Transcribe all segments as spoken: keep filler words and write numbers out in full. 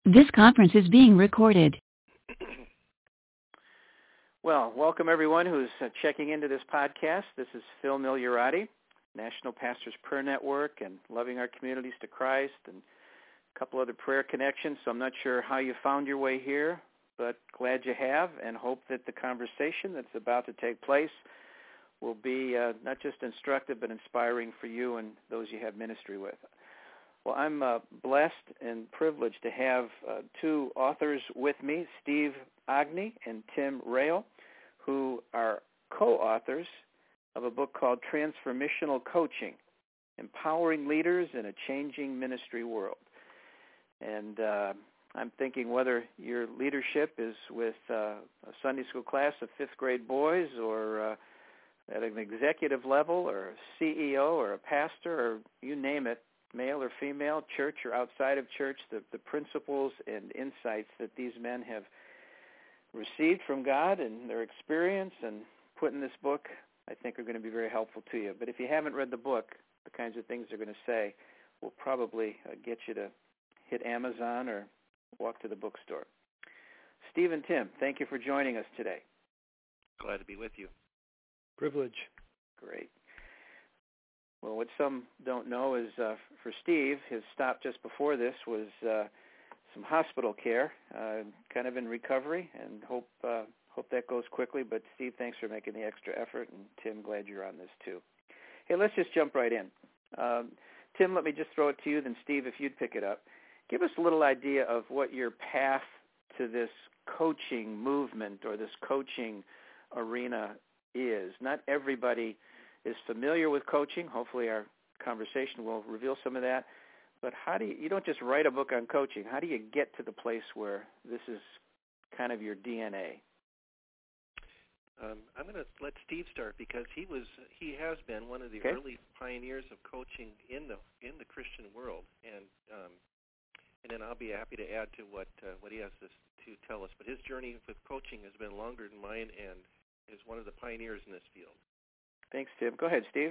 This conference is being recorded. Well, welcome everyone who's uh, checking into this podcast. This is Phil Migliorati, National Pastors Prayer Network and Loving Our Communities to Christ and a couple other prayer connections. So I'm not sure how you found your way here, but glad you have, and hope that the conversation that's about to take place will be uh, not just instructive but inspiring for you and those you have ministry with. Well, I'm uh, blessed and privileged to have uh, two authors with me, Steve Agni and Tim Rayl, who are co-authors of a book called Transformational Coaching, Empowering Leaders in a Changing Ministry World. And uh, I'm thinking whether your leadership is with uh, a Sunday school class of fifth grade boys or uh, at an executive level or a C E O or a pastor or you name it, male or female, church or outside of church, the, the principles and insights that these men have received from God and their experience and put in this book, I think are going to be very helpful to you. But if you haven't read the book, the kinds of things they're going to say will probably uh, get you to hit Amazon or walk to the bookstore. Steve and Tim, thank you for joining us today. Glad to be with you. Privilege. Great. Well, what some don't know is uh, for Steve, his stop just before this was uh, some hospital care, uh, kind of in recovery, and hope uh, hope that goes quickly. But Steve, thanks for making the extra effort, and Tim, glad you're on this too. Hey, let's just jump right in. Um, Tim, let me just throw it to you, then Steve, if you'd pick it up. Give us a little idea of what your path to this coaching movement or this coaching arena is. Not everybody is familiar with coaching. Hopefully our conversation will reveal some of that. But how do you, you don't just write a book on coaching. How do you get to the place where this is kind of your D N A? Um, I'm going to let Steve start because he was he has been one of the okay. early pioneers of coaching in the in the Christian world, and um, and then I'll be happy to add to what uh, what he has to, to tell us. But his journey with coaching has been longer than mine, and is one of the pioneers in this field. Thanks, Tim. Go ahead, Steve.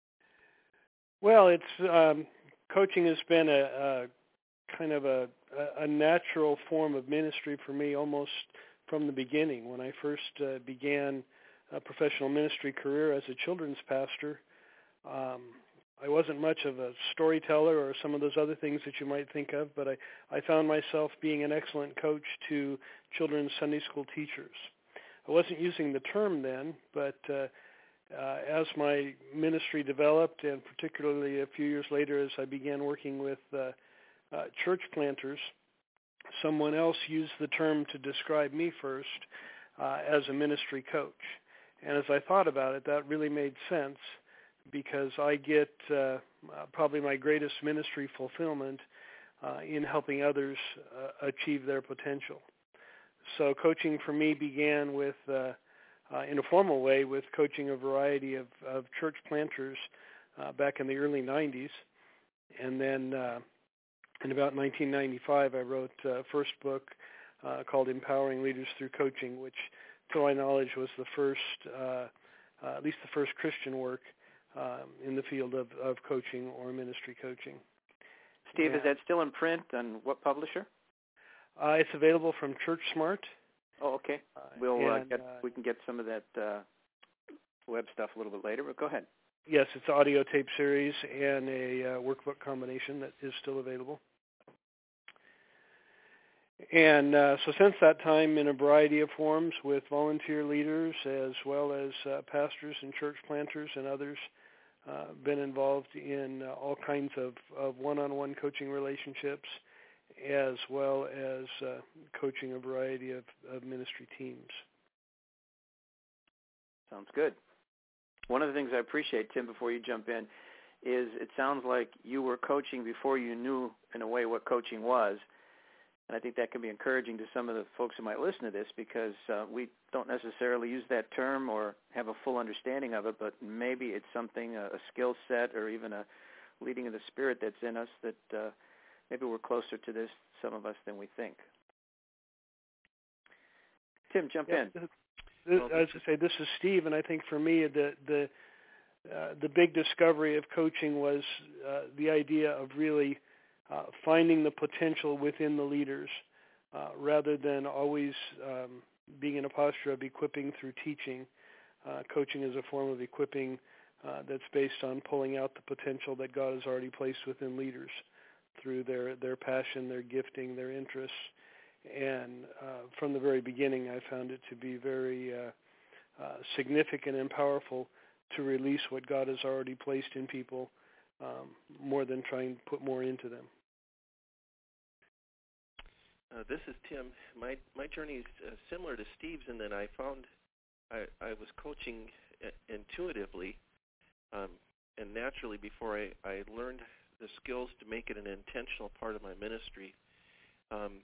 Well, it's um, coaching has been a, a kind of a, a natural form of ministry for me almost from the beginning. When I first uh, began a professional ministry career as a children's pastor, um, I wasn't much of a storyteller or some of those other things that you might think of, but I, I found myself being an excellent coach to children's Sunday school teachers. I wasn't using the term then, but uh, Uh, as my ministry developed, and particularly a few years later as I began working with uh, uh, church planters, someone else used the term to describe me first uh, as a ministry coach. And as I thought about it, that really made sense because I get uh, probably my greatest ministry fulfillment uh, in helping others uh, achieve their potential. So coaching for me began with uh, Uh, in a formal way with coaching a variety of, of church planters uh, back in the early nineties. And then uh, in about nineteen ninety-five, I wrote a first book uh, called Empowering Leaders Through Coaching, which, to my knowledge, was the first, uh, uh, at least the first Christian work um, in the field of, of coaching or ministry coaching. Steve, yeah. Is that still in print on what publisher? Uh, it's available from Church Smart. Oh, okay. We'll uh, and, get, uh, we can get some of that uh, web stuff a little bit later, but go ahead. Yes, it's an audio tape series and a uh, workbook combination that is still available. And uh, so since that time, in a variety of forms with volunteer leaders as well as uh, pastors and church planters and others, uh, been involved in uh, all kinds of, of one-on-one coaching relationships, as well as uh, coaching a variety of, of ministry teams. Sounds good. One of the things I appreciate, Tim, before you jump in, is it sounds like you were coaching before you knew, in a way, what coaching was. And I think that can be encouraging to some of the folks who might listen to this because uh, we don't necessarily use that term or have a full understanding of it, but maybe it's something, a, a skill set or even a leading of the Spirit that's in us that uh, maybe we're closer to this, some of us, than we think. Tim, jump yeah, in. This, this, as I say, this is Steve, and I think for me the the uh, the big discovery of coaching was uh, the idea of really uh, finding the potential within the leaders uh, rather than always um, being in a posture of equipping through teaching. Uh, coaching is a form of equipping uh, that's based on pulling out the potential that God has already placed within leaders through their, their passion, their gifting, their interests. And uh, from the very beginning, I found it to be very uh, uh, significant and powerful to release what God has already placed in people um, more than trying to put more into them. Uh, this is Tim. My my journey is uh, similar to Steve's in that I found I, I was coaching intuitively um, and naturally before I, I learned the skills to make it an intentional part of my ministry. Um,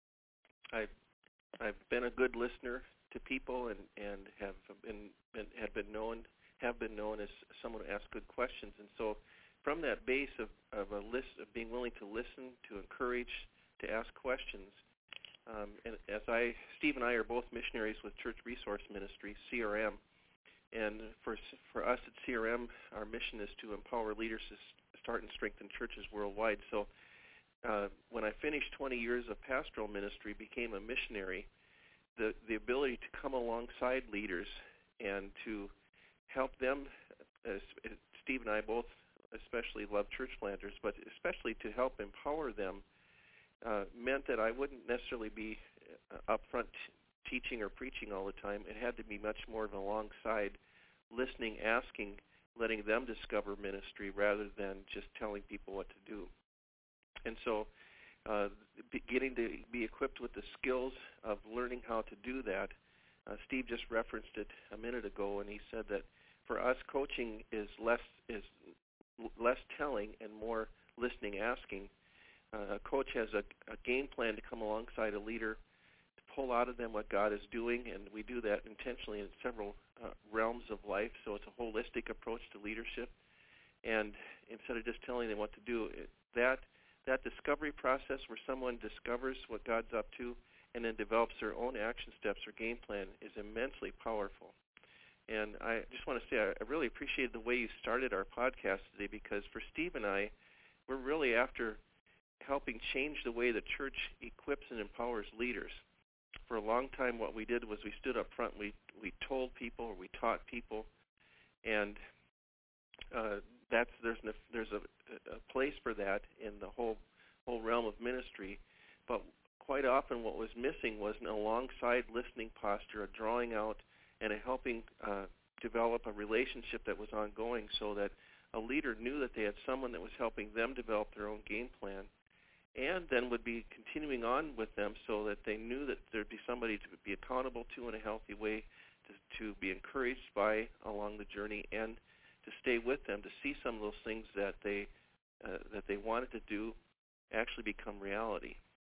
I've, I've been a good listener to people and, and have been, been have been known have been known as someone who asks good questions. And so from that base of, of a list of being willing to listen, to encourage, to ask questions, um, and as I, Steve and I are both missionaries with Church Resource Ministry, C R M, and for for us at C R M, our mission is to empower leaders to start and strengthen churches worldwide. So uh, when I finished twenty years of pastoral ministry, became a missionary, the, the ability to come alongside leaders and to help them, as Steve and I both especially love church planters, but especially to help empower them, uh, meant that I wouldn't necessarily be uh, up front t- teaching or preaching all the time. It had to be much more of an alongside, listening, asking, letting them discover ministry rather than just telling people what to do. And so uh, getting to be equipped with the skills of learning how to do that, uh, Steve just referenced it a minute ago, and he said that for us, coaching is less is less telling and more listening, asking. Uh, a coach has a, a game plan to come alongside a leader, to pull out of them what God is doing, and we do that intentionally in several uh, realms of life. So it's a holistic approach to leadership. And instead of just telling them what to do, it, that that discovery process where someone discovers what God's up to and then develops their own action steps or game plan is immensely powerful. And I just want to say I really appreciate the way you started our podcast today, because for Steve and I, we're really after helping change the way the church equips and empowers leaders. For a long time, what we did was we stood up front, we we told people, or we taught people, and uh, that's there's an, there's a, a place for that in the whole whole realm of ministry. But quite often, what was missing was an alongside listening posture, a drawing out, and a helping uh, develop a relationship that was ongoing, so that a leader knew that they had someone that was helping them develop their own game plan, and then would be continuing on with them so that they knew that there'd be somebody to be accountable to in a healthy way, to, to be encouraged by along the journey, and to stay with them, to see some of those things that they uh, that they wanted to do actually become reality.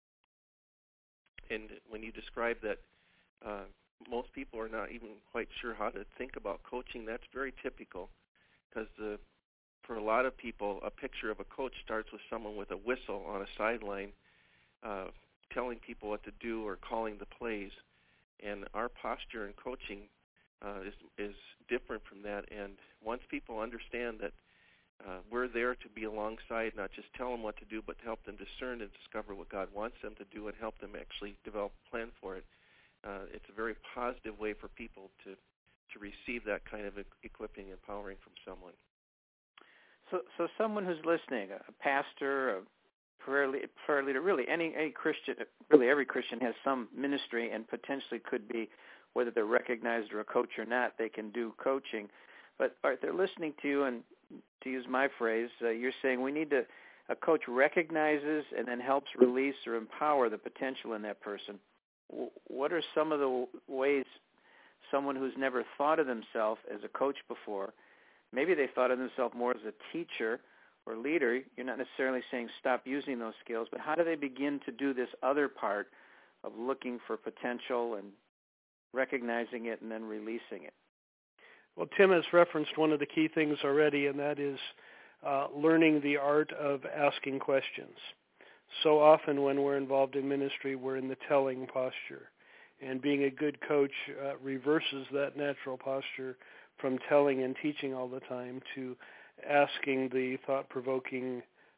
And when you describe that uh, most people are not even quite sure how to think about coaching, that's very typical, because the for a lot of people, a picture of a coach starts with someone with a whistle on a sideline uh, telling people what to do or calling the plays. And our posture in coaching uh, is, is different from that. And once people understand that uh, we're there to be alongside, not just tell them what to do, but to help them discern and discover what God wants them to do and help them actually develop a plan for it, uh, it's a very positive way for people to, to receive that kind of equipping and empowering from someone. So, so someone who's listening, a pastor, a prayer, leader, prayer leader, really any, any Christian, really every Christian has some ministry and potentially could be, whether they're recognized or a coach or not, they can do coaching. But if they're listening to you, and to use my phrase, uh, you're saying we need to, a coach recognizes and then helps release or empower the potential in that person. W- what are some of the ways someone who's never thought of themselves as a coach before, maybe they thought of themselves more as a teacher or leader. You're not necessarily saying stop using those skills, but how do they begin to do this other part of looking for potential and recognizing it and then releasing it? Well, Tim has referenced one of the key things already, and that is uh, learning the art of asking questions. So often when we're involved in ministry, we're in the telling posture. And being a good coach uh, reverses that natural posture from telling and teaching all the time to asking the thought-provoking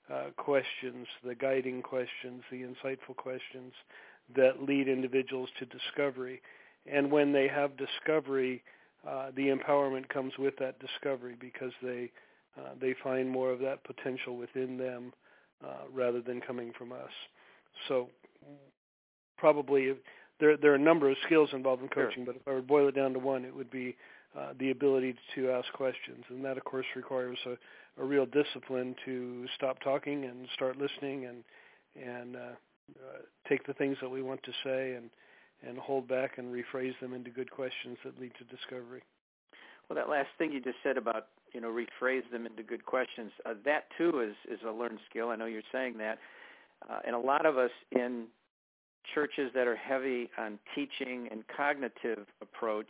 uh, questions, the guiding questions, the insightful questions that lead individuals to discovery. And when they have discovery, uh, the empowerment comes with that discovery because they uh, they find more of that potential within them uh, rather than coming from us. So probably there there are a number of skills involved in coaching, Sure. but if I would boil it down to one, it would be uh, the ability to ask questions. And that, of course, requires a, a real discipline to stop talking and start listening and, and uh, uh, take the things that we want to say and, and hold back and rephrase them into good questions that lead to discovery. Well, that last thing you just said about, you know, rephrase them into good questions, uh, that too is, is a learned skill. I know you're saying that. Uh, and a lot of us in churches that are heavy on teaching and cognitive approach,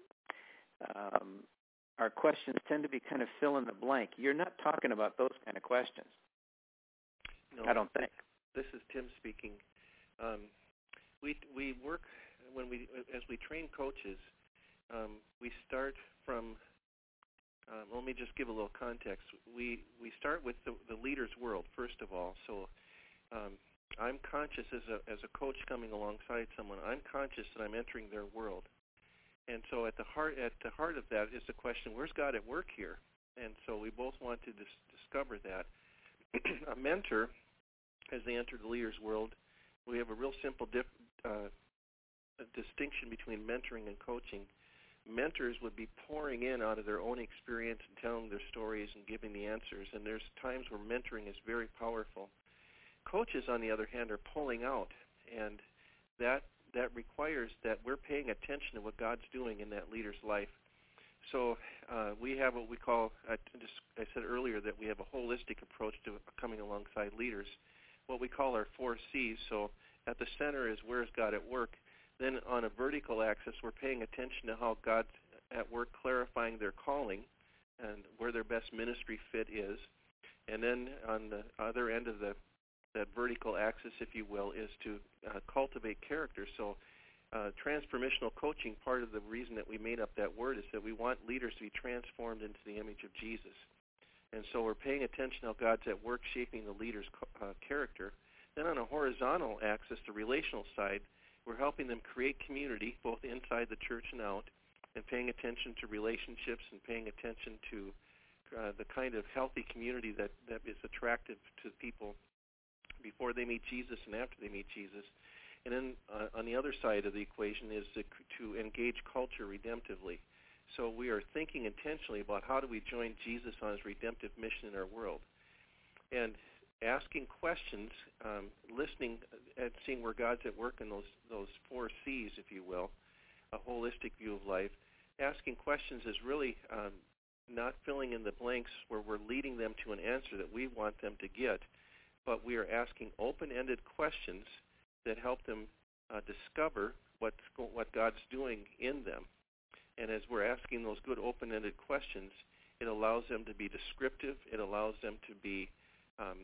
um, our questions tend to be kind of fill in the blank. You're not talking about those kind of questions. No, I don't think. This is Tim speaking. Um, we we work when we as we train coaches. Um, we start from. Um, let me just give a little context. We we start with the, the leader's world first of all. So um, I'm conscious as a as a coach coming alongside someone. I'm conscious that I'm entering their world, and so at the heart at the heart of that is the question: where's God at work here? And so we both want to dis- discover that. A mentor, as they enter the leader's world, we have a real simple dif- uh, a distinction between mentoring and coaching. Mentors would be pouring in out of their own experience and telling their stories and giving the answers, and there's times where mentoring is very powerful. Coaches, on the other hand, are pulling out, and that that requires that we're paying attention to what God's doing in that leader's life. So uh, we have what we call, I, just, I said earlier that we have a holistic approach to coming alongside leaders, what we call our four C's. So at the center is where's God at work. Then on a vertical axis, we're paying attention to how God's at work clarifying their calling and where their best ministry fit is. And then on the other end of the that vertical axis, if you will, is to uh, cultivate character. So uh, transformational coaching, part of the reason that we made up that word is that we want leaders to be transformed into the image of Jesus. And so we're paying attention how God's at work shaping the leader's uh, character. Then on a horizontal axis, the relational side, we're helping them create community, both inside the church and out, and paying attention to relationships and paying attention to uh, the kind of healthy community that, that is attractive to people before they meet Jesus and after they meet Jesus. And then uh, on the other side of the equation is to, to engage culture redemptively. So we are thinking intentionally about how do we join Jesus on his redemptive mission in our world. And asking questions, um, listening and seeing where God's at work in those those four C's, if you will, a holistic view of life. Asking questions is really um, not filling in the blanks where we're leading them to an answer that we want them to get, but we are asking open-ended questions that help them uh, discover what's go- what God's doing in them. And as we're asking those good open-ended questions, it allows them to be descriptive. It allows them to be um,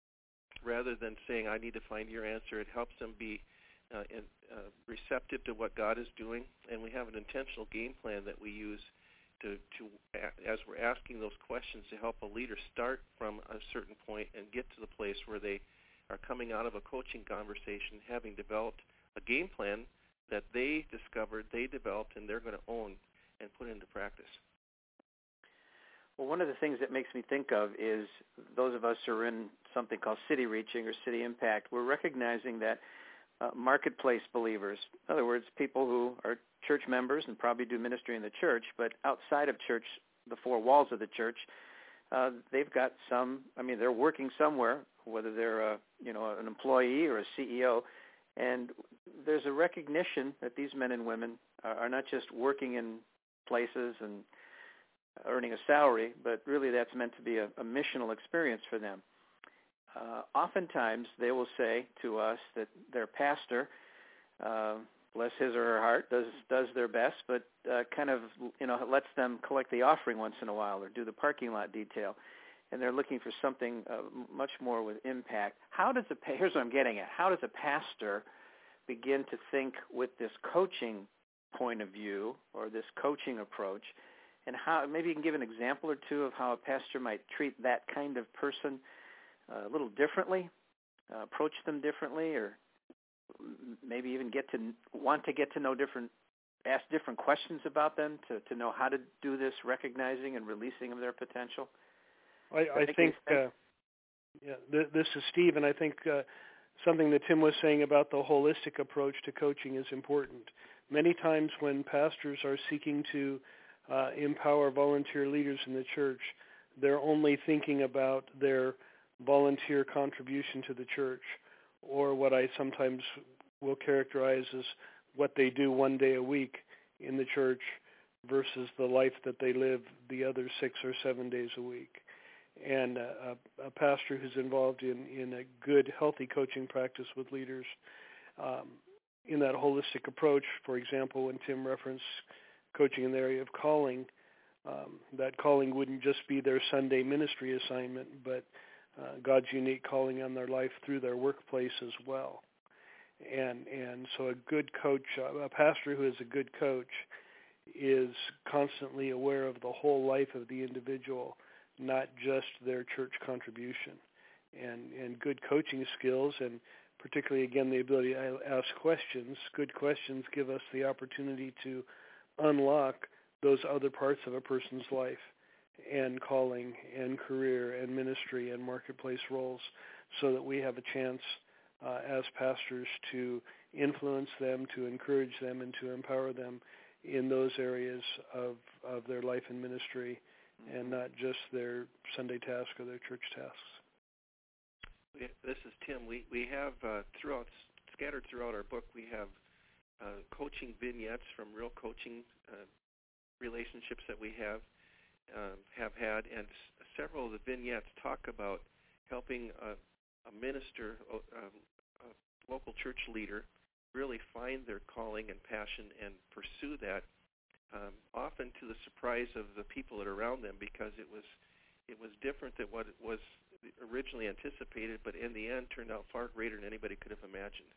rather than saying, I need to find your answer, it helps them be uh, in, uh, receptive to what God is doing. And we have an intentional game plan that we use to, to, as we're asking those questions, to help a leader start from a certain point and get to the place where they are coming out of a coaching conversation having developed a game plan that they discovered, they developed, and they're going to own and put into practice. Well, one of the things that makes me think of is those of us who are in something called City Reaching or City Impact, we're recognizing that uh, marketplace believers, in other words, people who are church members and probably do ministry in the church, but outside of church, the four walls of the church, uh, they've got some, I mean, they're working somewhere, whether they're a, you know, an employee or a C E O, and there's a recognition that these men and women are, are not just working in places and earning a salary, but really that's meant to be a, a missional experience for them. Uh, oftentimes they will say to us that their pastor, uh, bless his or her heart, does does their best, but uh, kind of, you know, lets them collect the offering once in a while or do the parking lot detail, and they're looking for something uh, much more with impact. How does a here's what I'm getting at? How does a pastor begin to think with this coaching point of view or this coaching approach? And how maybe you can give an example or two of how a pastor might treat that kind of person uh, a little differently, uh, approach them differently, or maybe even get to want to get to know different, ask different questions about them to, to know how to do this recognizing and releasing of their potential? I, I think, uh, yeah, th- this is Steve, and I think uh, something that Tim was saying about the holistic approach to coaching is important. Many times when pastors are seeking to uh, empower volunteer leaders in the church, they're only thinking about their volunteer contribution to the church, or what I sometimes will characterize as what they do one day a week in the church versus the life that they live the other six or seven days a week. And a, a pastor who's involved in, in a good, healthy coaching practice with leaders um, in that holistic approach, for example, when Tim referenced coaching in the area of calling, um, that calling wouldn't just be their Sunday ministry assignment, but uh, God's unique calling on their life through their workplace as well. And and so a good coach, a pastor who is a good coach, is constantly aware of the whole life of the individual, not just their church contribution. And and good coaching skills, and particularly, again, the ability to ask questions, good questions give us the opportunity to unlock those other parts of a person's life and calling and career and ministry and marketplace roles, so that we have a chance uh, as pastors to influence them, to encourage them, and to empower them in those areas of, of their life and ministry, and not just their Sunday task or their church tasks. This is Tim. We we have uh, throughout scattered throughout our book, we have uh, coaching vignettes from real coaching uh, relationships that we have uh, have had, and s- several of the vignettes talk about helping a, a minister, a, a local church leader, really find their calling and passion and pursue that. Um, often to the surprise of the people that are around them, because it was it was different than what it was originally anticipated, but in the end turned out far greater than anybody could have imagined.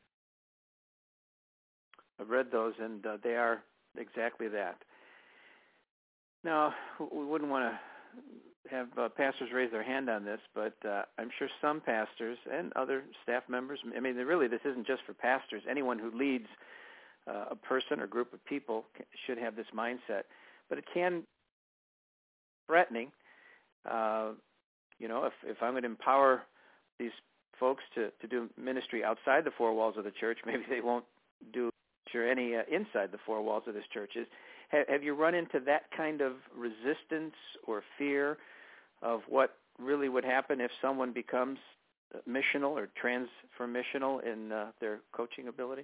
I've read those, and uh, they are exactly that. Now, we wouldn't want to have uh, pastors raise their hand on this, but uh, I'm sure some pastors and other staff members, I mean, really, this isn't just for pastors. Anyone who leads uh, a person or group of people should have this mindset. But it can be threatening. Uh, you know, if, if I'm going to empower these folks to, to do ministry outside the four walls of the church, maybe they won't do any uh, inside the four walls of this church. Is, have, have you run into that kind of resistance or fear of what really would happen if someone becomes missional or transformational in uh, their coaching ability?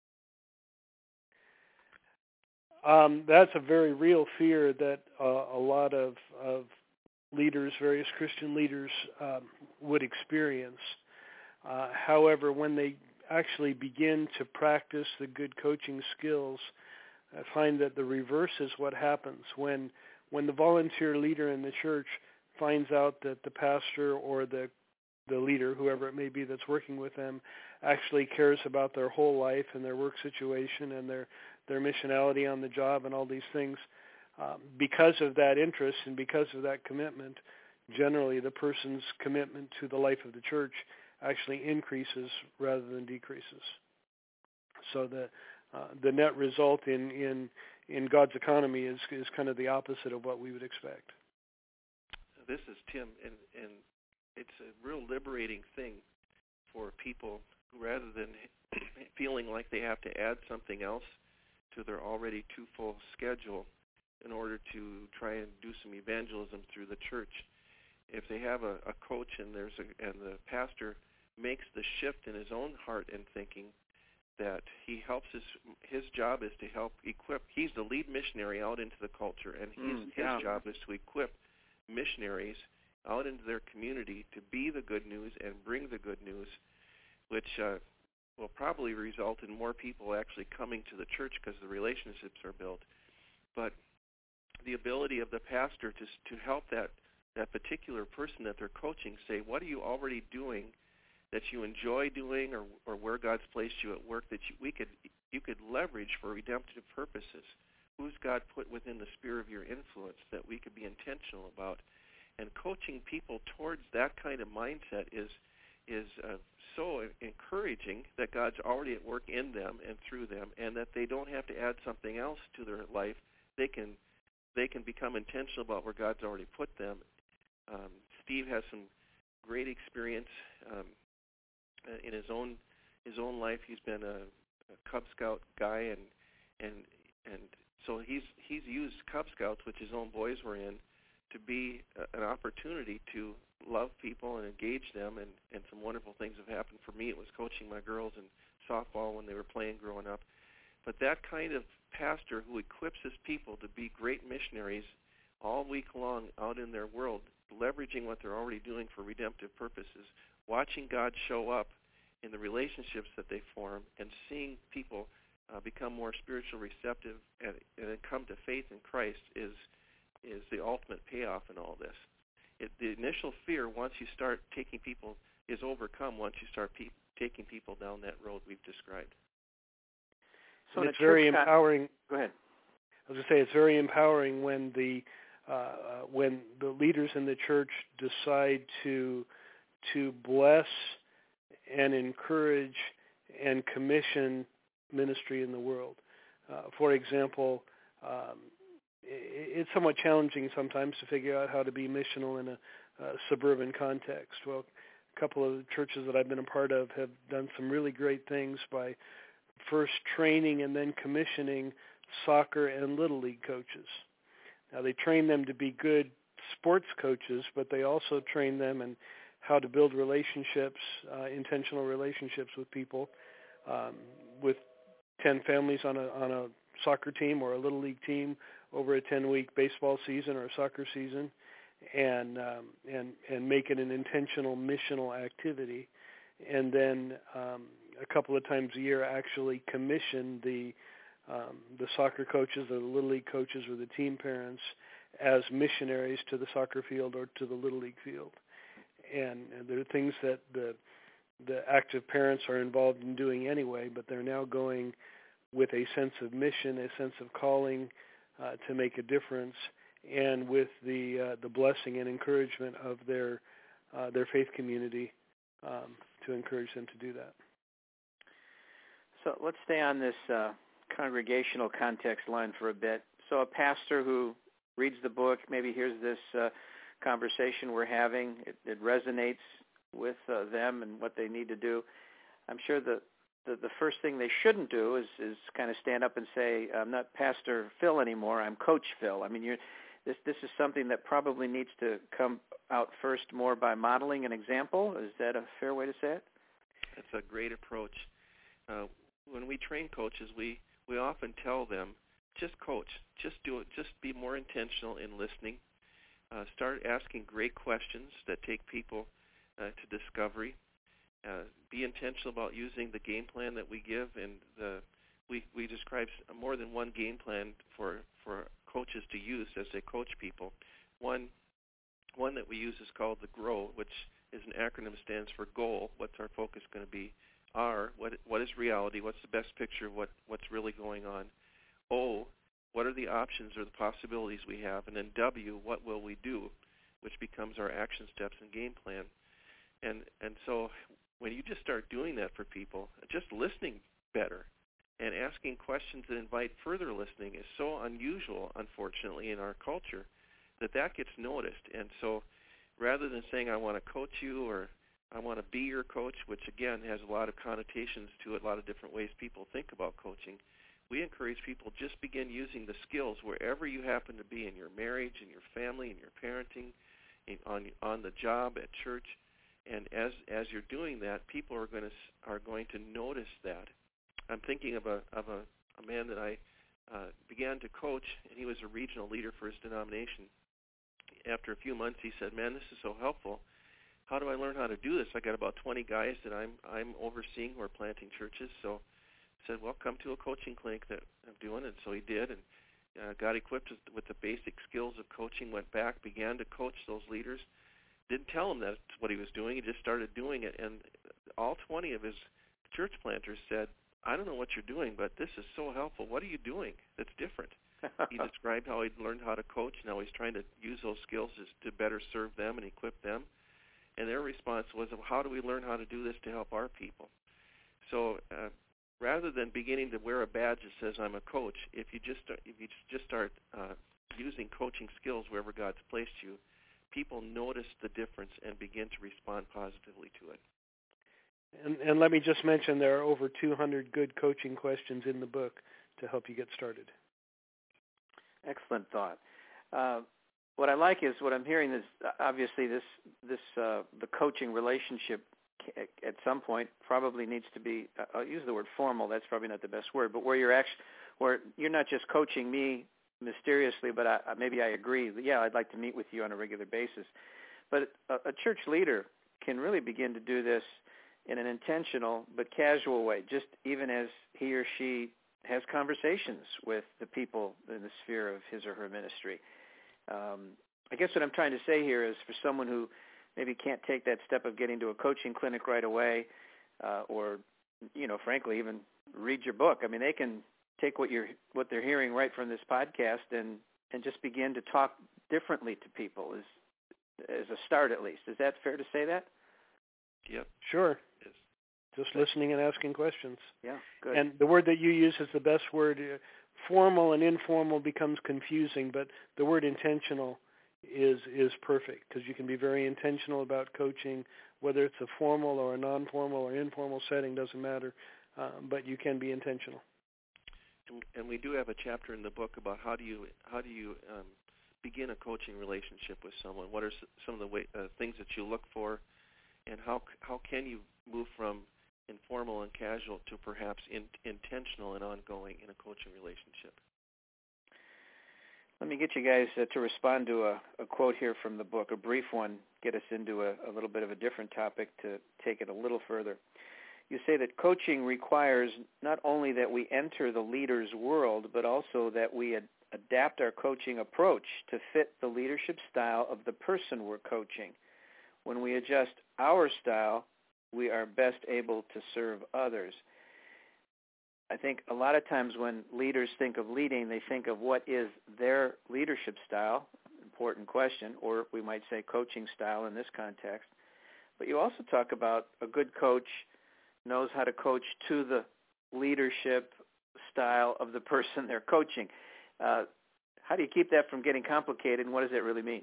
Um, that's a very real fear that uh, a lot of, of leaders, various Christian leaders, um, would experience. Uh, however, when they actually begin to practice the good coaching skills, I find that the reverse is what happens. When when the volunteer leader in the church finds out that the pastor or the the leader, whoever it may be that's working with them, actually cares about their whole life and their work situation and their, their missionality on the job and all these things, um, because of that interest and because of that commitment, generally the person's commitment to the life of the church actually increases rather than decreases. So the uh, the net result in, in in God's economy is is kind of the opposite of what we would expect. This is Tim, and, and it's a real liberating thing for people who, rather than feeling like they have to add something else to their already too full schedule in order to try and do some evangelism through the church, if they have a, a coach and there's a, and the pastor makes the shift in his own heart and thinking that he helps his his job is to help equip. He's the lead missionary out into the culture, and his, mm, yeah. his job is to equip missionaries out into their community to be the good news and bring the good news, which uh, will probably result in more people actually coming to the church because the relationships are built. But the ability of the pastor to to help that that particular person that they're coaching say, what are you already doing that you enjoy doing, or, or where God's placed you at work that you, we could you could leverage for redemptive purposes? Who's God put within the sphere of your influence that we could be intentional about? and coaching people towards that kind of mindset is is uh, so encouraging that God's already at work in them and through them, and that they don't have to add something else to their life. They can they can become intentional about where God's already put them. Um, Steve has some great experience um, in his own his own life. He's been a, a Cub Scout guy, and and and so he's he's used Cub Scouts, which his own boys were in, to be a, an opportunity to love people and engage them, and, and some wonderful things have happened for me. It was coaching my girls in softball when they were playing growing up. But that kind of pastor who equips his people to be great missionaries all week long out in their world, leveraging what they're already doing for redemptive purposes, watching God show up in the relationships that they form, and seeing people uh, become more spiritually receptive and, and come to faith in Christ is is the ultimate payoff in all this. It, the initial fear, once you start taking people, is overcome once you start pe- taking people down that road we've described. So it's very con- empowering. Go ahead. I was going to say it's very empowering when the uh, when the leaders in the church decide to to bless and encourage and commission ministry in the world. Uh, for example, um, it's somewhat challenging sometimes to figure out how to be missional in a uh, suburban context. Well, a couple of churches that I've been a part of have done some really great things by first training and then commissioning soccer and Little League coaches. Now, they train them to be good sports coaches, but they also train them in how to build relationships, uh, intentional relationships with people, um, with ten families on a on a soccer team or a Little League team over a ten-week baseball season or a soccer season, and um, and and make it an intentional missional activity, and then um, a couple of times a year actually commission the um, the soccer coaches or the Little League coaches or the team parents as missionaries to the soccer field or to the Little League field. And, and there are things that the the active parents are involved in doing anyway, but they're now going with a sense of mission, a sense of calling uh, to make a difference, and with the uh, the blessing and encouragement of their uh, their faith community um, to encourage them to do that. So let's stay on this uh, congregational context line for a bit. So a pastor who reads the book, maybe hears this uh, conversation we're having, it, it resonates with uh, them and what they need to do. I'm sure the, the the first thing they shouldn't do is is kind of stand up and say, I'm not Pastor Phil anymore, I'm Coach Phil. I mean, you're, this this is something that probably needs to come out first more by modeling an example. Is that a fair way to say it? That's a great approach. Uh, when we train coaches, we, we often tell them, just coach, just do it, just be more intentional in listening. Uh, start asking great questions that take people uh, to discovery. Uh, be intentional about using the game plan that we give, and the, we we describe more than one game plan for for coaches to use as they coach people. One one that we use is called the GROW, which is an acronym that stands for goal. What's our focus going to be? R, what what is reality? What's the best picture of what, what's really going on? O, what are the options or the possibilities we have? And then W, what will we do, which becomes our action steps and game plan. And and so when you just start doing that for people, just listening better and asking questions that invite further listening is so unusual, unfortunately, in our culture, that that gets noticed. And so rather than saying, I want to coach you or I want to be your coach, which, again, has a lot of connotations to it, a lot of different ways people think about coaching, we encourage people just begin using the skills wherever you happen to be in your marriage, in your family, in your parenting, in, on on the job, at church. And as as you're doing that, people are going to are going to notice that. I'm thinking of a of a, a man that I uh, began to coach, and he was a regional leader for his denomination. After a few months, he said, "Man, this is so helpful. How do I learn how to do this? I got about twenty guys that I'm I'm overseeing who are planting churches." So I said, "Well, come to a coaching clinic that I'm doing," and so he did, and uh, got equipped with, with the basic skills of coaching. Went back, began to coach those leaders. Didn't tell him that's what he was doing. He just started doing it, and all twenty of his church planters said, "I don't know what you're doing, but this is so helpful. What are you doing that's different?" He described how he'd learned how to coach, and how he's trying to use those skills to better serve them and equip them. And their response was, how do we learn how to do this to help our people? So uh, rather than beginning to wear a badge that says I'm a coach, if you just start, if you just start uh, using coaching skills wherever God's placed you, people notice the difference and begin to respond positively to it. And, and let me just mention there are over two hundred good coaching questions in the book to help you get started. Excellent thought. Uh, what I like is what I'm hearing is obviously this this uh, the coaching relationship at some point probably needs to be, I'll use the word formal, that's probably not the best word, but where you're actually, where you're not just coaching me mysteriously, but I, maybe I agree, yeah, I'd like to meet with you on a regular basis. But a, a church leader can really begin to do this in an intentional but casual way, just even as he or she has conversations with the people in the sphere of his or her ministry. Um, I guess what I'm trying to say here is for someone who maybe can't take that step of getting to a coaching clinic right away, uh, or, you know, frankly, even read your book. I mean, they can take what you're what they're hearing right from this podcast and, and just begin to talk differently to people as as a start, at least. Is that fair to say that? Yep. Sure. Yes. Just listening and asking questions. Yeah, good. And the word that you use is the best word. Formal and informal becomes confusing, but the word intentional is is perfect, because you can be very intentional about coaching, whether it's a formal or a non-formal or informal setting, doesn't matter, um, but you can be intentional. And, and we do have a chapter in the book about how do you how do you um, begin a coaching relationship with someone. What are some of the way, uh, things that you look for, and how how can you move from informal and casual to perhaps in, intentional and ongoing in a coaching relationship? Let me get you guys uh, to respond to a, a quote here from the book, a brief one, get us into a, a little bit of a different topic to take it a little further. You say that coaching requires not only that we enter the leader's world, but also that we ad- adapt our coaching approach to fit the leadership style of the person we're coaching. When we adjust our style, we are best able to serve others. I think a lot of times when leaders think of leading, they think of what is their leadership style, important question, or we might say coaching style in this context. But you also talk about a good coach knows how to coach to the leadership style of the person they're coaching. Uh, how do you keep that from getting complicated, and what does that really mean?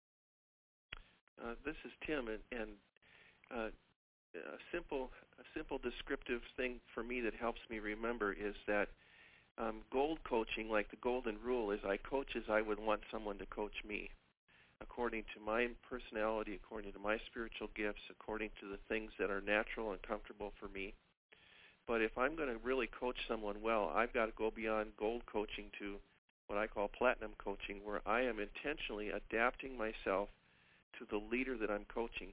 Uh, this is Tim, and, and uh, a simple, a simple descriptive thing for me that helps me remember is that um, gold coaching, like the golden rule, is I coach as I would want someone to coach me, according to my personality, according to my spiritual gifts, according to the things that are natural and comfortable for me. But if I'm going to really coach someone well, I've got to go beyond gold coaching to what I call platinum coaching, where I am intentionally adapting myself to the leader that I'm coaching.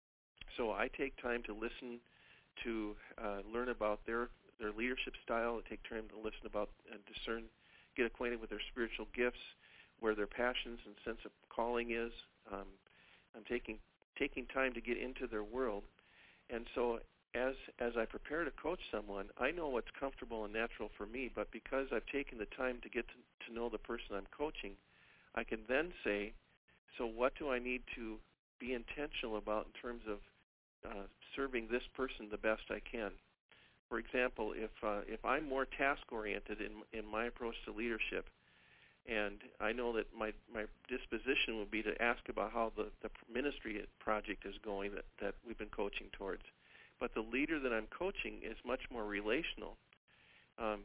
So I take time to listen to uh, learn about their, their leadership style. I take time to listen about and discern, get acquainted with their spiritual gifts, where their passions and sense of calling is. Um, I'm taking taking time to get into their world. And so as as I prepare to coach someone, I know what's comfortable and natural for me, but because I've taken the time to get to, to know the person I'm coaching, I can then say, so what do I need to be intentional about in terms of uh, serving this person the best I can? For example, if uh, if I'm more task-oriented in in my approach to leadership, and I know that my, my disposition would be to ask about how the, the ministry project is going that, that we've been coaching towards. But the leader that I'm coaching is much more relational. Um,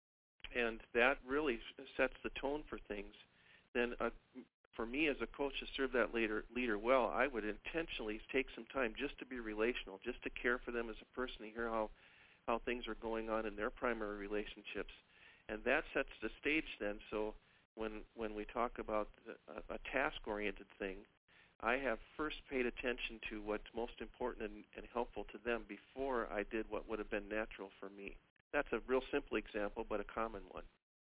and that really sets the tone for things. Then uh, for me as a coach to serve that leader, leader well, I would intentionally take some time just to be relational, just to care for them as a person, to hear how, how things are going on in their primary relationships. And that sets the stage then, so When when we talk about a, a task-oriented thing, I have first paid attention to what's most important and, and helpful to them before I did what would have been natural for me. That's a real simple example, but a common one.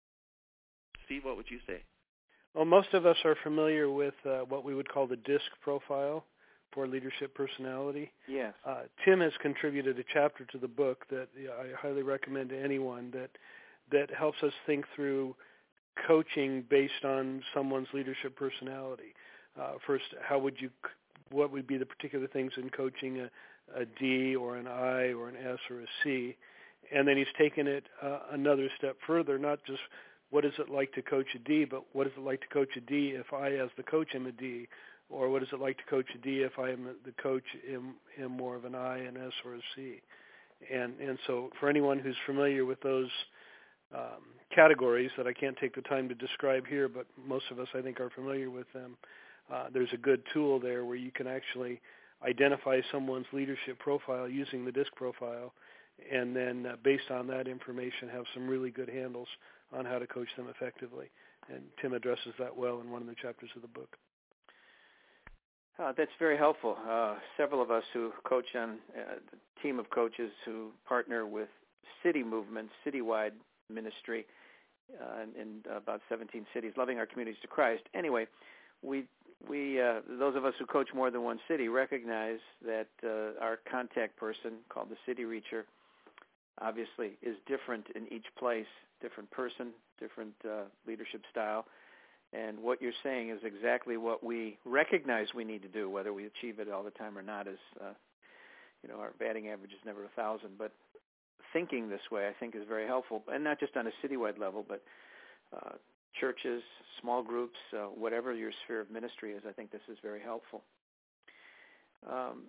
Steve, what would you say? Well, most of us are familiar with uh, what we would call the DISC profile for leadership personality. Yes. Uh, Tim has contributed a chapter to the book that I highly recommend to anyone that that helps us think through coaching based on someone's leadership personality. Uh, first, how would you, what would be the particular things in coaching a, a D or an I or an S or a C? And then he's taken it uh, another step further, not just what is it like to coach a D, but what is it like to coach a D if I, as the coach, am a D? Or what is it like to coach a D if I am the coach, am, am more of an I, an S, or a C? And and so for anyone who's familiar with those um, categories that I can't take the time to describe here, but most of us, I think, are familiar with them, uh, there's a good tool there where you can actually identify someone's leadership profile using the DISC profile, and then uh, based on that information have some really good handles on how to coach them effectively. And Tim addresses that well in one of the chapters of the book. Uh, that's very helpful. Uh, several of us who coach on uh, the team of coaches who partner with city movements, citywide ministry uh, in, in about seventeen cities, loving our communities to Christ. Anyway, we we uh, those of us who coach more than one city recognize that uh, our contact person, called the city reacher, obviously is different in each place, different person, different uh, leadership style. And what you're saying is exactly what we recognize we need to do. Whether we achieve it all the time or not is, uh, you know, our batting average is never a thousand. But thinking this way, I think, is very helpful, and not just on a citywide level, but uh, churches, small groups, uh, whatever your sphere of ministry is. I think this is very helpful. Um,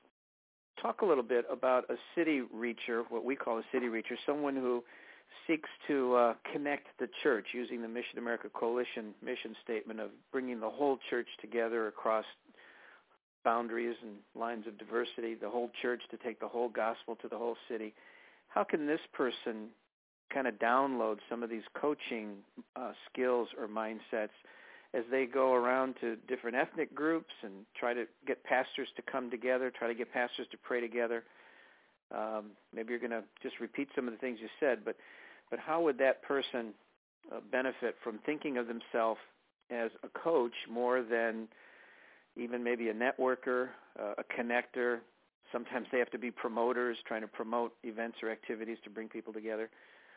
talk a little bit about a city reacher, what we call a city reacher, someone who seeks to uh, connect the church using the Mission America Coalition mission statement of bringing the whole church together across boundaries and lines of diversity, the whole church to take the whole gospel to the whole city. How can this person kind of download some of these coaching uh, skills or mindsets as they go around to different ethnic groups and try to get pastors to come together, try to get pastors to pray together? Um, maybe you're going to just repeat some of the things you said, but but how would that person uh, benefit from thinking of themselves as a coach more than even maybe a networker, uh, a connector? Sometimes they have to be promoters, trying to promote events or activities to bring people together.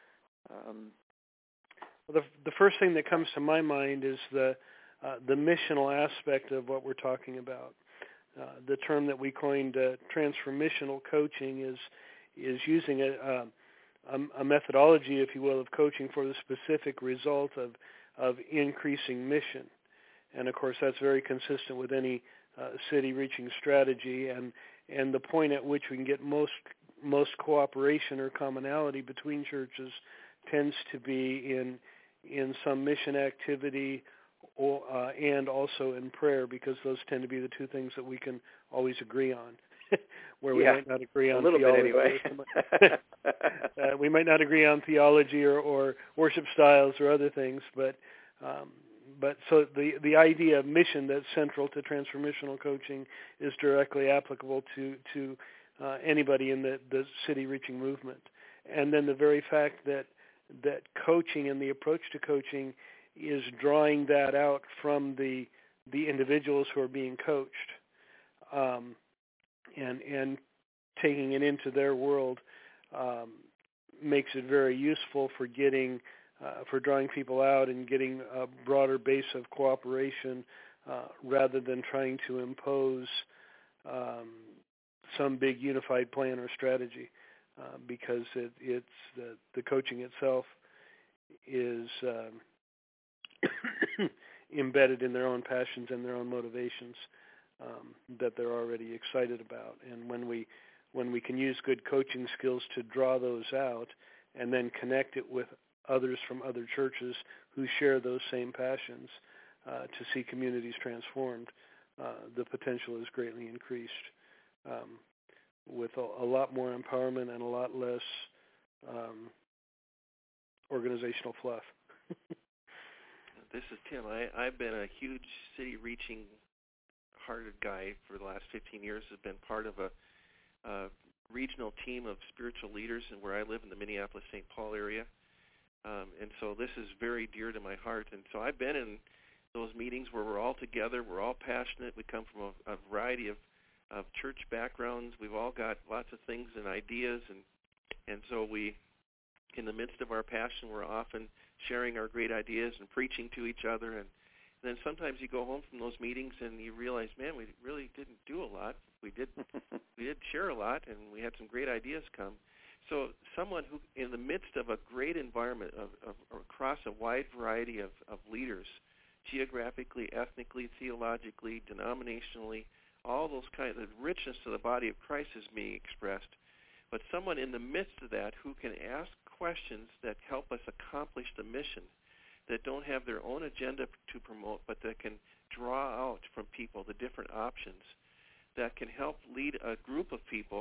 Um, well, the the first thing that comes to my mind is the uh, the missional aspect of what we're talking about. Uh, the term that we coined, uh, transformational coaching, is is using a, a, a methodology, if you will, of coaching for the specific result of of increasing mission. And of course, that's very consistent with any uh, city-reaching strategy. And and the point at which we can get most most cooperation or commonality between churches tends to be in in some mission activity. Or, uh, and also in prayer, because those tend to be the two things that we can always agree on. Where we yeah, might not agree on a little theology. bit anyway. uh, we might not agree on theology or, or worship styles or other things, but um, but so the the idea of mission that's central to transformational coaching is directly applicable to to uh, anybody in the, the city reaching movement. And then the very fact that that coaching and the approach to coaching is drawing that out from the the individuals who are being coached, um, and and taking it into their world um, makes it very useful for getting uh, for drawing people out and getting a broader base of cooperation, uh, rather than trying to impose um, some big unified plan or strategy, uh, because it, it's the, the coaching itself is um, embedded in their own passions and their own motivations um, that they're already excited about. And when we when we can use good coaching skills to draw those out and then connect it with others from other churches who share those same passions uh, to see communities transformed, uh, the potential is greatly increased um, with a, a lot more empowerment and a lot less um, organizational fluff. This is Tim. I, I've been a huge city-reaching hearted guy for the last fifteen years. I've been part of a, a regional team of spiritual leaders and where I live in the Minneapolis-Saint Paul area. Um, and so this is very dear to my heart. And so I've been in those meetings where we're all together, we're all passionate, we come from a, a variety of, of church backgrounds, we've all got lots of things and ideas, and and so we in the midst of our passion, we're often sharing our great ideas and preaching to each other. And then sometimes you go home from those meetings and you realize, man, we really didn't do a lot. We did we did share a lot, and we had some great ideas come. So someone who, in the midst of a great environment, of, of across a wide variety of, of leaders, geographically, ethnically, theologically, denominationally, all those kinds of richness of the body of Christ is being expressed. But someone in the midst of that who can ask questions that help us accomplish the mission, that don't have their own agenda to promote, but that can draw out from people the different options, that can help lead a group of people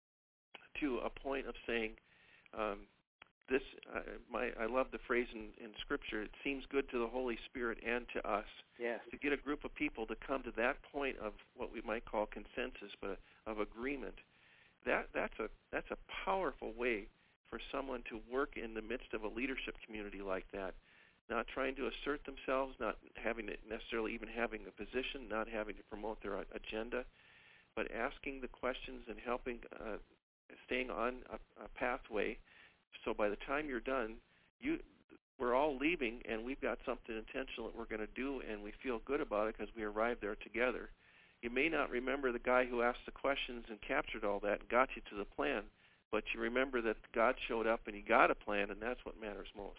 to a point of saying, um, this, uh, my, I love the phrase in, in Scripture, it seems good to the Holy Spirit and to us. Yes. To get a group of people to come to that point of what we might call consensus, but of agreement, that, that's a that's a powerful way for someone to work in the midst of a leadership community like that, not trying to assert themselves, not having to necessarily even having a position, not having to promote their agenda, but asking the questions and helping, uh, staying on a, a pathway. So by the time you're done, you we're all leaving, and we've got something intentional that we're going to do, and we feel good about it because we arrived there together. You may not remember the guy who asked the questions and captured all that and got you to the plan, but you remember that God showed up and he got a plan, and that's what matters most.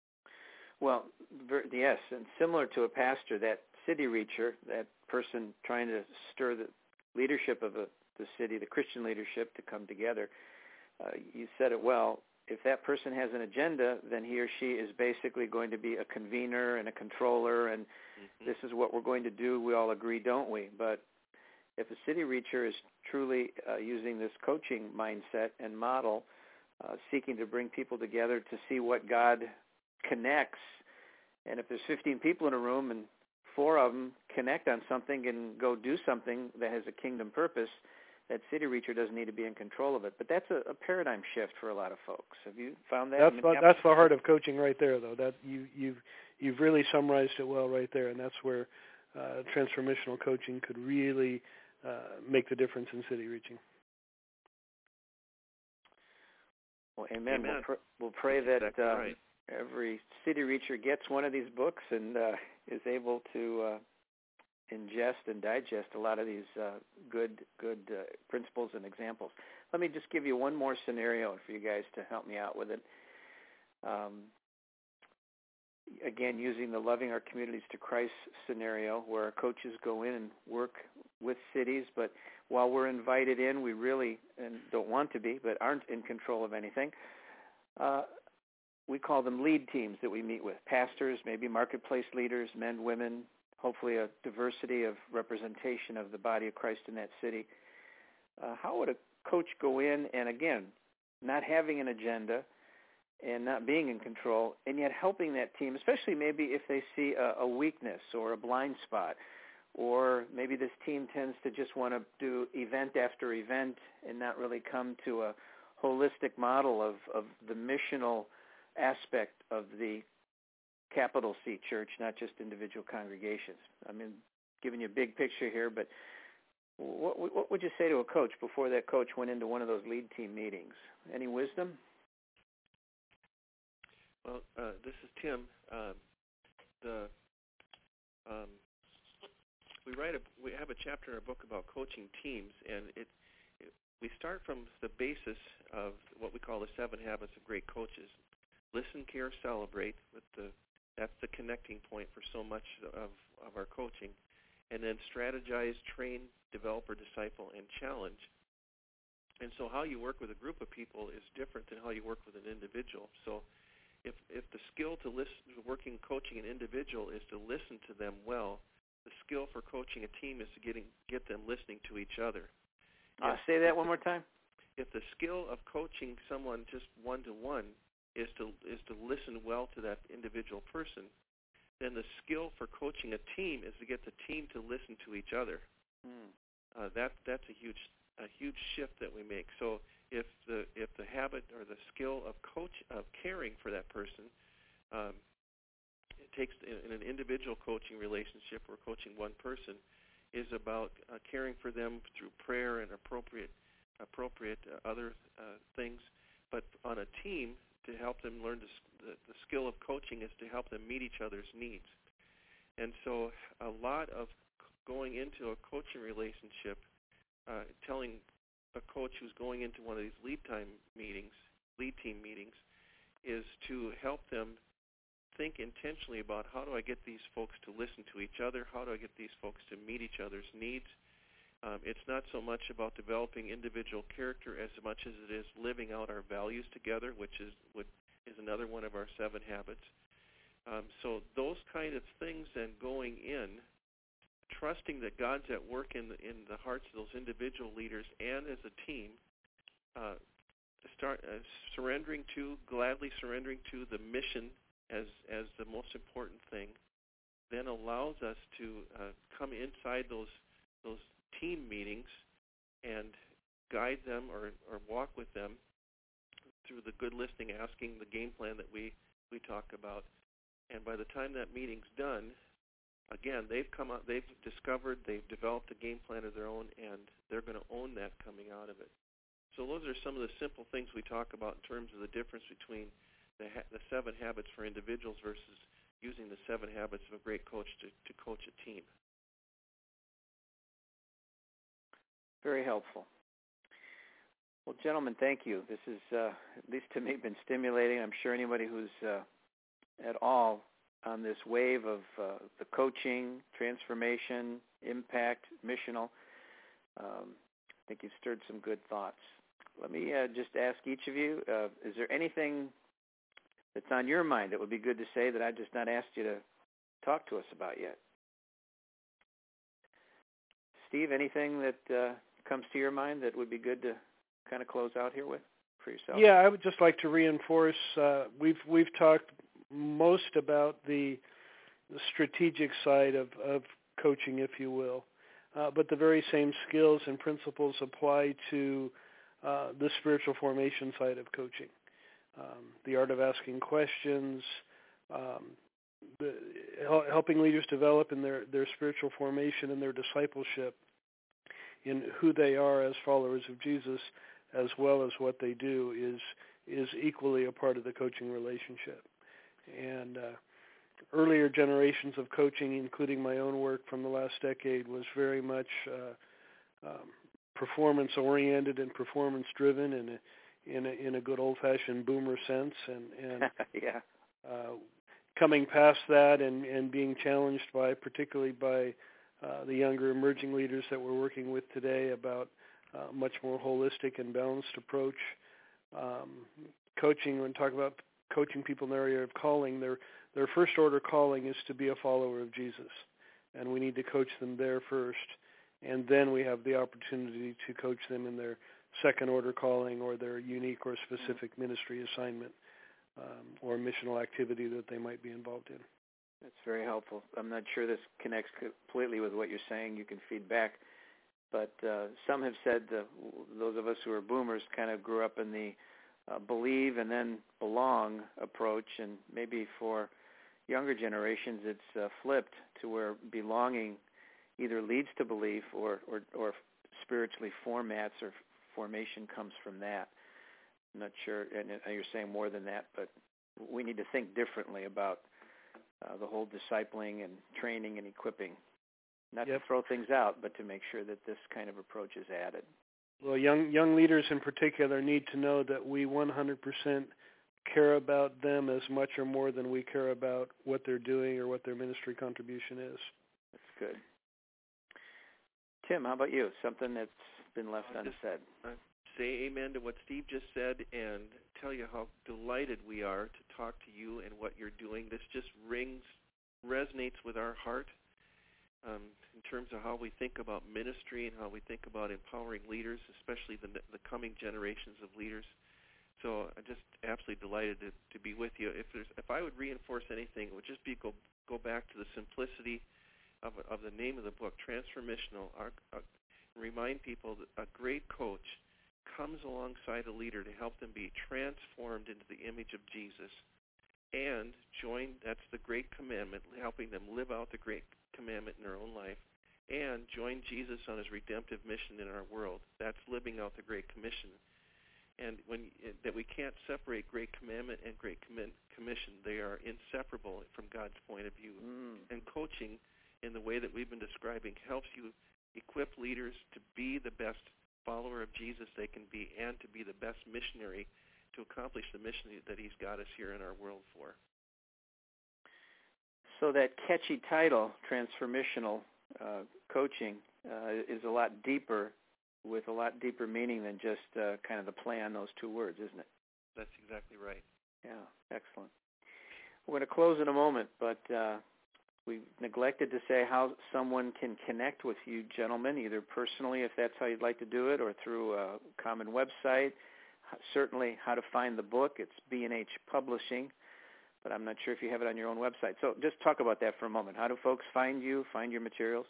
Well, yes, and similar to a pastor, that city reacher, that person trying to stir the leadership of a, the city, the Christian leadership, to come together, uh, you said it well. If that person has an agenda, then he or she is basically going to be a convener and a controller, and mm-hmm. this is what we're going to do. We all agree, don't we? But if a city reacher is truly uh, using this coaching mindset and model, uh, seeking to bring people together to see what God connects, and if there's fifteen people in a room and four of them connect on something and go do something that has a kingdom purpose, that city reacher doesn't need to be in control of it. But that's a, a paradigm shift for a lot of folks. Have you found that? That's the, that's the heart of coaching right there, though. That you you've you've really summarized it well right there, and that's where uh, transformational coaching could really uh, make the difference in city reaching. Well, amen. Amen. We'll, pr- we'll pray that exactly uh, right. every city reacher gets one of these books and uh, is able to uh, ingest and digest a lot of these uh, good good uh, principles and examples. Let me just give you one more scenario for you guys to help me out with it. Um, again, using the Loving Our Communities to Christ scenario, where our coaches go in and work with cities, but while we're invited in, we really and don't want to be, but aren't in control of anything. Uh, we call them lead teams that we meet with, pastors, maybe marketplace leaders, men, women, hopefully a diversity of representation of the body of Christ in that city. Uh, how would a coach go in and, again, not having an agenda and not being in control, and yet helping that team, especially maybe if they see a, a weakness or a blind spot, or maybe this team tends to just want to do event after event and not really come to a holistic model of, of the missional aspect of the capital C church, not just individual congregations. I mean, giving you a big picture here, but what, what would you say to a coach before that coach went into one of those lead team meetings? Any wisdom? Well, uh, this is Tim. Uh, the um, we write a we have a chapter in our book about coaching teams, and it, it we start from the basis of what we call the seven habits of great coaches: listen, care, celebrate. With the that's the connecting point for so much of of our coaching, and then strategize, train, develop, or disciple, and challenge. And so, how you work with a group of people is different than how you work with an individual. So. If if the skill to listen, working coaching an individual is to listen to them well, the skill for coaching a team is to getting get them listening to each other. Uh, say that one more time. If the skill of coaching someone just one to one is to is to listen well to that individual person, then the skill for coaching a team is to get the team to listen to each other. Hmm. Uh, that that's a huge a huge shift that we make. So. If the if the habit or the skill of coach of caring for that person, um, it takes in an individual coaching relationship or coaching one person, is about uh, caring for them through prayer and appropriate appropriate uh, other uh, things. But on a team, to help them learn to, the, the skill of coaching is to help them meet each other's needs. And so a lot of going into a coaching relationship, uh, telling a coach who's going into one of these lead time meetings, lead team meetings, is to help them think intentionally about how do I get these folks to listen to each other, how do I get these folks to meet each other's needs. Um, it's not so much about developing individual character as much as it is living out our values together, which is what is another one of our seven habits. Um, so those kind of things then going in, trusting that God's at work in the, in the hearts of those individual leaders and as a team, uh, start uh, surrendering to, gladly surrendering to the mission as as the most important thing, then allows us to uh, come inside those those team meetings and guide them or, or walk with them through the good listening, asking the game plan that we, we talk about. And by the time that meeting's done, again, they've come out, they've discovered, they've developed a game plan of their own, and they're going to own that coming out of it. So those are some of the simple things we talk about in terms of the difference between the, ha- the seven habits for individuals versus using the seven habits of a great coach to, to coach a team. Very helpful. Well, gentlemen, thank you. This is, uh, at least to me, been stimulating. I'm sure anybody who's uh, at all on this wave of uh, the coaching, transformation, impact, missional, um, I think you've stirred some good thoughts. Let me uh, just ask each of you, uh, is there anything that's on your mind that would be good to say that I've just not asked you to talk to us about yet? Steve, anything that uh, comes to your mind that would be good to kind of close out here with for yourself? Yeah, I would just like to reinforce, uh, we've we've talked most about the, the strategic side of, of coaching, if you will, uh, but the very same skills and principles apply to uh, the spiritual formation side of coaching. Um, the art of asking questions, um, the, helping leaders develop in their, their spiritual formation and their discipleship in who they are as followers of Jesus, as well as what they do, is is equally a part of the coaching relationship. And uh, earlier generations of coaching, including my own work from the last decade, was very much uh, um, performance-oriented and performance-driven in a, in a, in a good old-fashioned boomer sense. And, and yeah. uh, coming past that and, and being challenged by, particularly by uh, the younger emerging leaders that we're working with today, about a much more holistic and balanced approach. Um, coaching, when talk about coaching people in the area of calling, their their first order calling is to be a follower of Jesus, and we need to coach them there first, and then we have the opportunity to coach them in their second order calling or their unique or specific ministry assignment um, or missional activity that they might be involved in. That's very helpful. I'm not sure this connects completely with what you're saying. You can feed back. But uh, some have said, uh, those of us who are boomers kind of grew up in the uh, believe and then belong approach, and maybe for younger generations it's uh, flipped to where belonging either leads to belief or, or, or spiritually formats or formation comes from that. I'm not sure, and you're saying more than that, but we need to think differently about uh, the whole discipling and training and equipping. Not Yep. to throw things out, but to make sure that this kind of approach is added. Well, young young leaders in particular need to know that we one hundred percent care about them as much or more than we care about what they're doing or what their ministry contribution is. That's good. Tim, how about you? Something that's been left I just, unsaid. I say amen to what Steve just said and tell you how delighted we are to talk to you and what you're doing. This just rings, resonates with our heart. Um, in terms of how we think about ministry and how we think about empowering leaders, especially the, the coming generations of leaders. So I'm just absolutely delighted to, to be with you. If there's, if I would reinforce anything, it would just be go go back to the simplicity of of the name of the book, Transformissional. Our, our, remind people that a great coach comes alongside a leader to help them be transformed into the image of Jesus, and join. That's the great commandment, helping them live out the great commandment in their own life, and join Jesus on his redemptive mission in our world. That's living out the Great Commission. and when that we can't separate Great Commandment and Great Commission. They are inseparable from God's point of view. Mm. And coaching, in the way that we've been describing, helps you equip leaders to be the best follower of Jesus they can be and to be the best missionary to accomplish the mission that he's got us here in our world for. So that catchy title, Transformational uh, Coaching, uh, is a lot deeper, with a lot deeper meaning than just uh, kind of the play on those two words, isn't it? That's exactly right. Yeah, excellent. We're going to close in a moment, but uh, we neglected to say how someone can connect with you gentlemen, either personally, if that's how you'd like to do it, or through a common website. Certainly how to find the book. It's B and H Publishing, but I'm not sure if you have it on your own website. So just talk about that for a moment. How do folks find you, find your materials?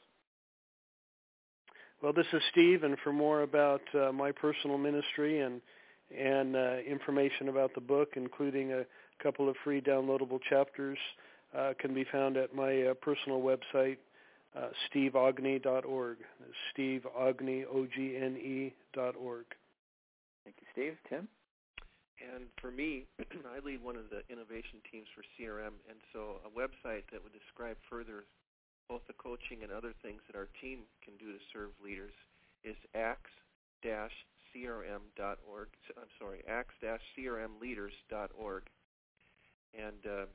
Well, this is Steve, and for more about uh, my personal ministry and and uh, information about the book, including a couple of free downloadable chapters, uh, can be found at my uh, personal website, uh, steve ogney dot org. Steve Ogney, O G N E dot org. Thank you, Steve. Tim? And for me, I lead one of the innovation teams for C R M, and so a website that would describe further both the coaching and other things that our team can do to serve leaders is axe dash C R M dot org. I'm sorry, axe dash C R M leaders dot org. And uh,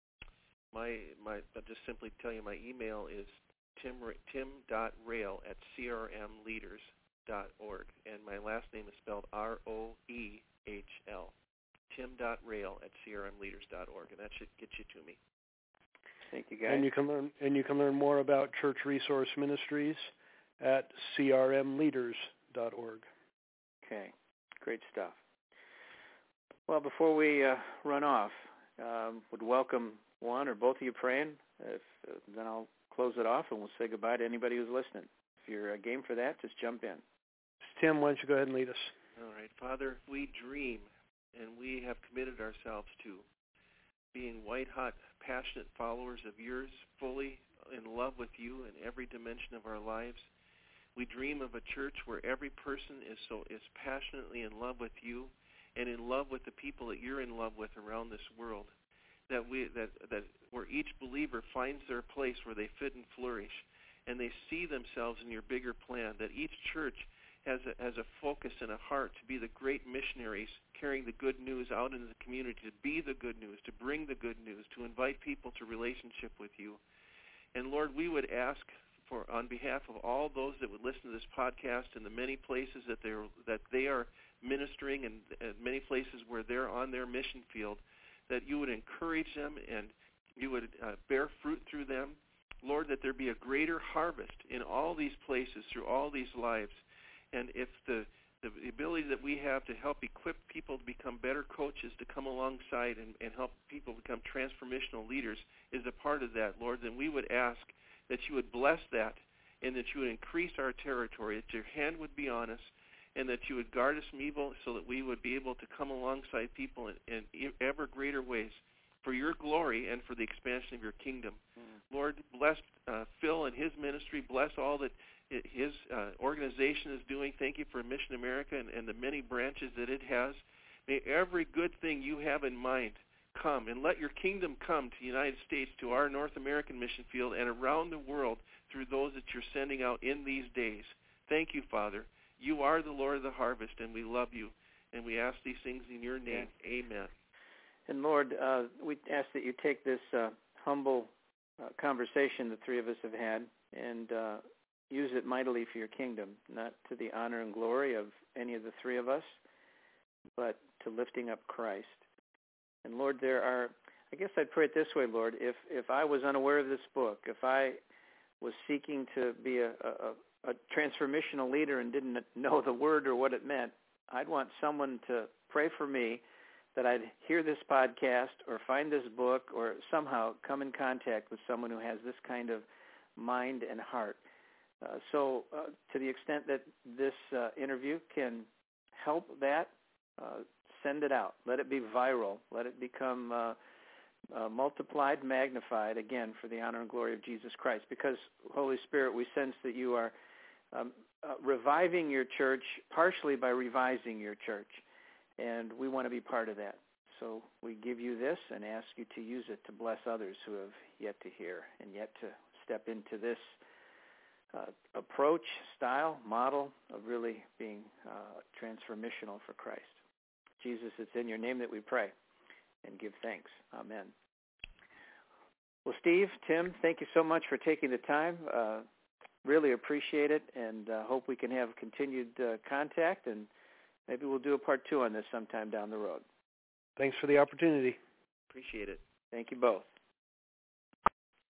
my my I'll just simply tell you my email is tim tim dot rail at C R M leaders dot org, and my last name is spelled R O E H L. tim dot rail at C R M leaders dot org, and that should get you to me. Thank you, guys. And you can learn and you can learn more about Church Resource Ministries at C R M leaders dot org. Okay, great stuff. Well, before we uh, run off, um, would welcome one or both of you praying. If, uh, then I'll close it off, and we'll say goodbye to anybody who's listening. If you're uh, game for that, just jump in. Tim, why don't you go ahead and lead us? All right, Father, we dream, and we have committed ourselves to being white-hot, passionate followers of yours, fully in love with you in every dimension of our lives. We dream of a church where every person is so is passionately in love with you and in love with the people that you're in love with around this world. That we that that where each believer finds their place where they fit and flourish, and they see themselves in your bigger plan. That each church has a, has a focus and a heart to be the great missionaries carrying the good news out into the community, to be the good news, to bring the good news, to invite people to relationship with you. And Lord, we would ask for, on behalf of all those that would listen to this podcast in the many places that they're that they are ministering and, and many places where they're on their mission field, that you would encourage them and you would uh, bear fruit through them. Lord, that there be a greater harvest in all these places through all these lives. And if the, the ability that we have to help equip people to become better coaches, to come alongside and, and help people become transformational leaders is a part of that, Lord, then we would ask that you would bless that and that you would increase our territory, that your hand would be on us, and that you would guard us from evil so that we would be able to come alongside people in, in ever greater ways for your glory and for the expansion of your kingdom. Mm. Lord, bless uh, Phil and his ministry. Bless all that his uh, organization is doing. Thank you for Mission America and, and the many branches that it has. May every good thing you have in mind come, and let your kingdom come to the United States, to our North American mission field, and around the world through those that you're sending out in these days. Thank you, Father. You are the Lord of the harvest, and we love you. And we ask these things in your name. Yeah. Amen. And Lord, uh, we ask that you take this uh, humble uh, conversation the three of us have had and uh, use it mightily for your kingdom, not to the honor and glory of any of the three of us, but to lifting up Christ. And Lord, there are, I guess I'd pray it this way, Lord, if if I was unaware of this book, if I was seeking to be a, a, a transformational leader and didn't know the word or what it meant, I'd want someone to pray for me that I'd hear this podcast or find this book or somehow come in contact with someone who has this kind of mind and heart. Uh, so uh, to the extent that this uh, interview can help that, uh, send it out. Let it be viral. Let it become uh, uh, multiplied, magnified, again, for the honor and glory of Jesus Christ. Because, Holy Spirit, we sense that you are um, uh, reviving your church partially by revising your church. and we want to be part of that. So we give you this and ask you to use it to bless others who have yet to hear and yet to step into this uh, approach, style, model of really being uh, transformational for Christ. Jesus, it's in your name that we pray and give thanks. Amen. Well, Steve, Tim, thank you so much for taking the time. Uh, really appreciate it, and uh, hope we can have continued uh, contact, and maybe we'll do a part two on this sometime down the road. Thanks for the opportunity. Appreciate it. Thank you both.